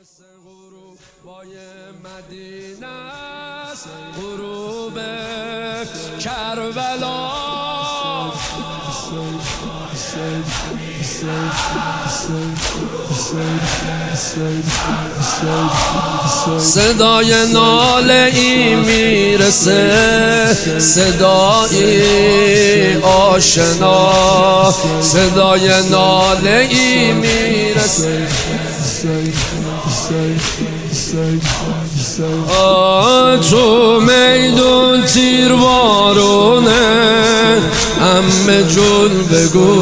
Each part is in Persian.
غروب بای مدینه است، غروب کربلا. صدای ناله ای میرسه، صدایی آشنا، صدای ناله ای میرسه. تو میدون تیر بارونه، عمه جون بگو.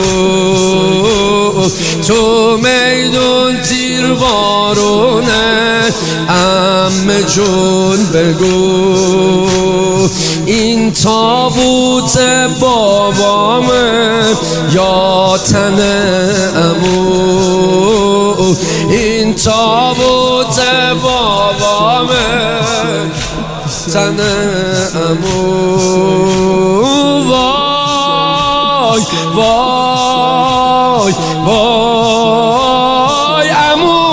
تو میدون تیر بارونه، عمه جون بگو. این تابوت بابامه یا تن عمو؟ این تابوت بابامه تن عمو. وای وای وای عمو.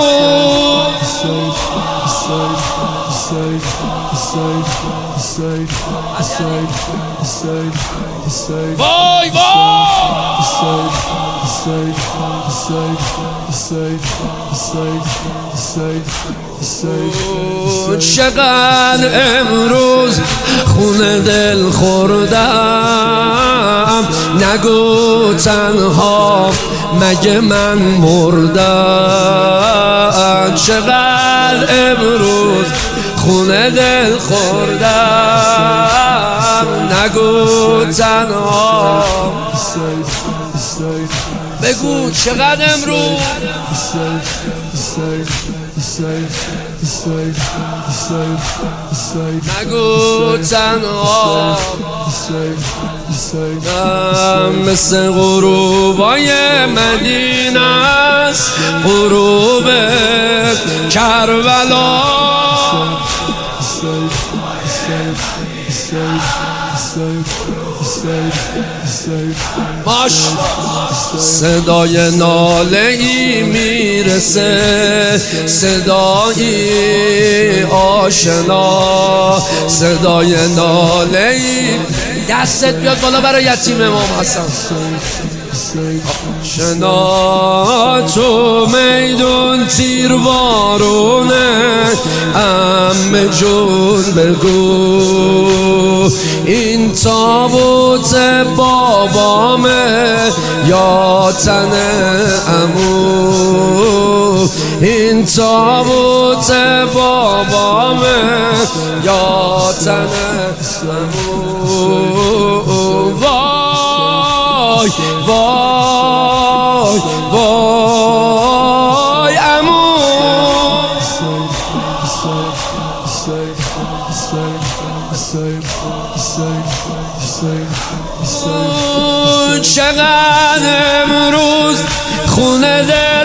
وای وای چقدر امروز خونه دل خوردم، نگو تنها مگه من مردم. چقدر امروز خونه دل خوردم، نگو تنها. بگو چقدر امروز نگو تنها. مثل غروبای مدینه است، غروب کربلا. باش صدای ناله ای میرسه، صدایی آشنا، صدای ناله ای. دستت بیاد بالا برای یتیم امام حسن. شنا تو میدون تیر بارونه، عمه جون بگو. این تابوت بابامه یا تن عمو؟ این تابوت بابامه یا تن عمو؟ وای وای وای عمو. چقدر امروز خونه دل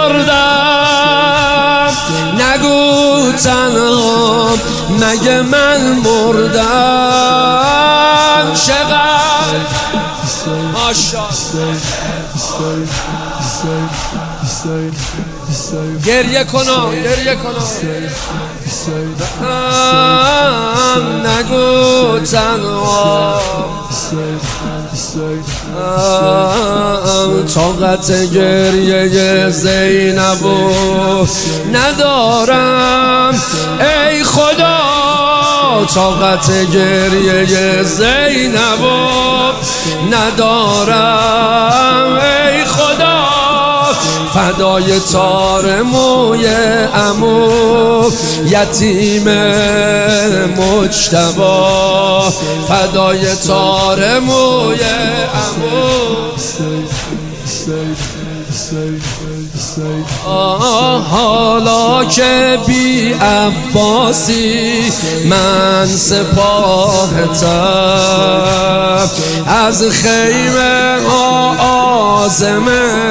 خوردم، نگو تنها مگه من مردم. چقدر ماشاءالله گریه کنم، گریه کنم. نگو تنها طاقت گریه زینبو ندارم ای خدا، طاقت گریه زینبو ندارم ای خدا. فدای تار موی عمو یتیم مجتبی، فدای تار موی عمو. حالا که بی عباسی من سپاهتم، از خیمه عازم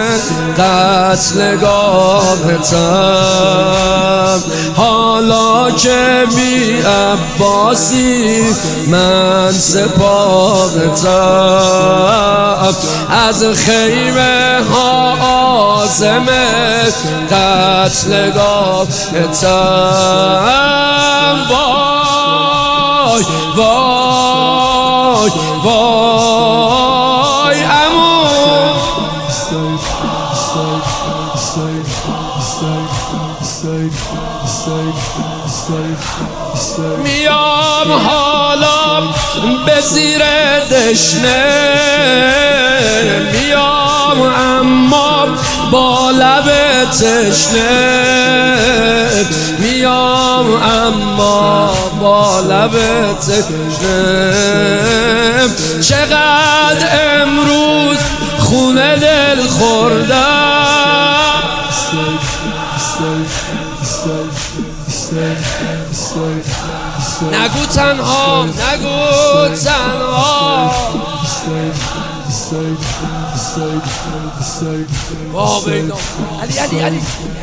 قتلگاهتم. حالا که بی عباسی من سپاهتم، از خیمه عازم قتلگاه تم. وای وای وای عمو میام حالا به زیر دشنه، میام اما با لب تشنه، میام اما با لب تشنه. چقدر امروز خونه دل خوردم، نگو تنها، نگو تنها. علی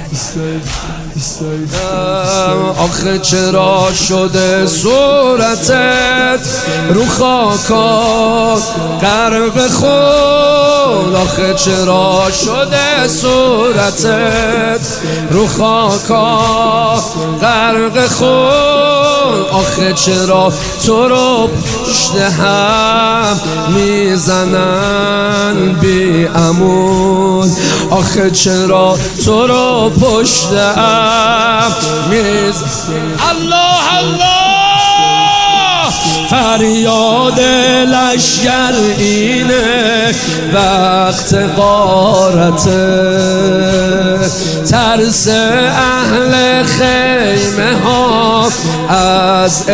آخه چرا شده صورتت رو خاکا غرق خون؟ آخه چرا شده صورتت رو خاکا غرق خون؟ آخه چرا تو رو پشت هم میزنن بی امون؟ آخه چرا تو رو پشت هم میزنن؟ الله الله فریاد لشگر اینه وقت غارته، ترس اهل خیمه ها از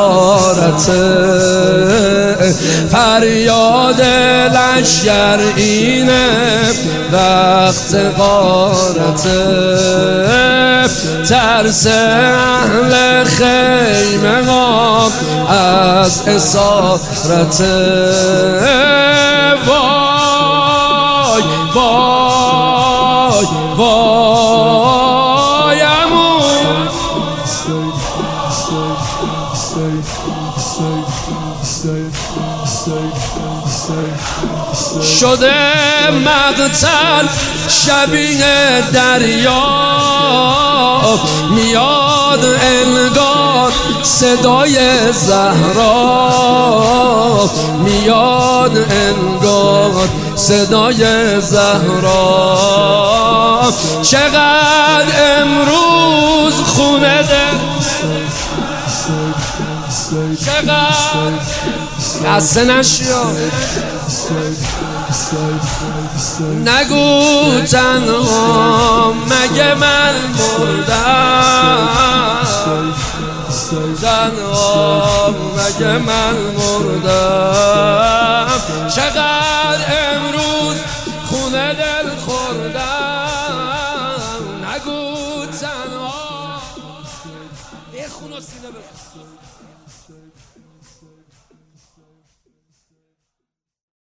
اسارته. فریاد لشگر اینه وقت غارته، ترس اهل خیمه ها از اسارته. وای وای وای عمو شده مقتل شبیه دریا، میاد انگار صدای زهرا، میاد انگار صدای زهرا. چقدر امروز خونه دل، چقدر قصه نشیا، نگو تنها مگه من مردم، تنها مگه من مردم. چقدر امروز خونه دل خوردم، نگو تنها. یه خون و سینه بزن.